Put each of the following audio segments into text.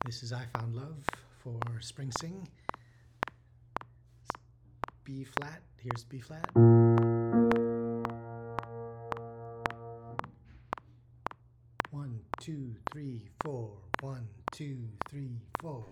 This is I Found Love for Springsing. B flat. Here's B flat. 1, 2, 3, 4. 1, 2, 3, 4.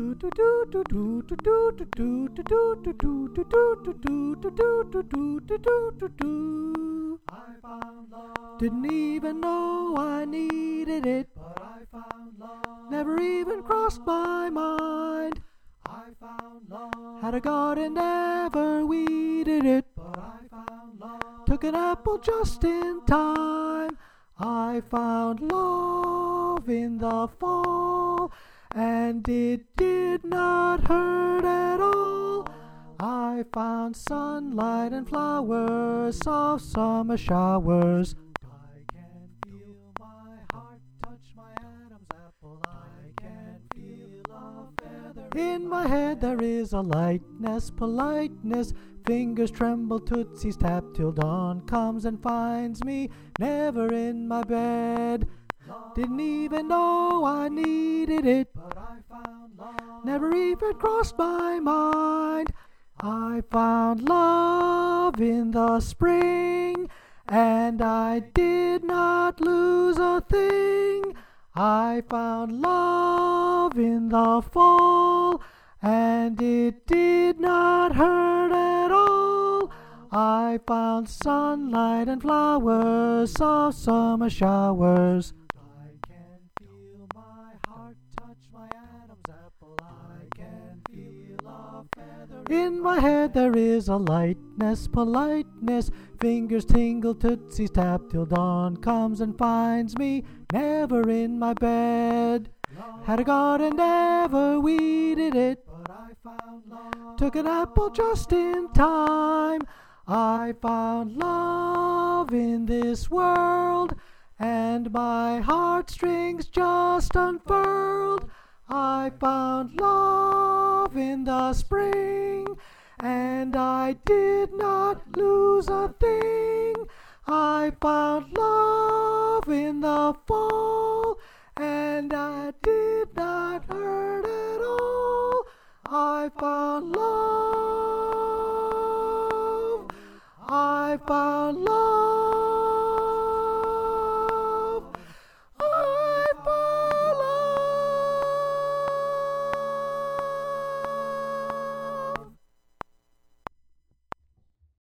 I found love. Didn't even know I needed it, but I found love. Never even crossed my mind. I found love. Had a garden, never weeded it, but I found love. Took an apple just in time. I found love in the fall, and it did not hurt at all. I found sunlight and flowers, soft summer showers. I can feel my heart touch my Adam's apple. I can feel a feather in my head. There is a lightness, politeness. Fingers tremble, tootsies tap till dawn comes and finds me never in my bed. Didn't even know I needed it, but I found love. Never even crossed my mind. I found love in the spring, and I did not lose a thing. I found love in the fall, and it did not hurt at all. I found sunlight and flowers, soft summer showers. I can feel my heart touch my Adam's apple. I can feel a feather in my head. There is a lightness, politeness. Fingers tingle, tootsies tap till dawn comes and finds me never in my bed. Had a garden, never weeded it, but I found love. Took an apple just in time. I found love in this world, and my heartstrings just unfurled. I found love in the spring, and I did not lose a thing. I found love in the fall, and I did not hurt at all. I found love. I found love.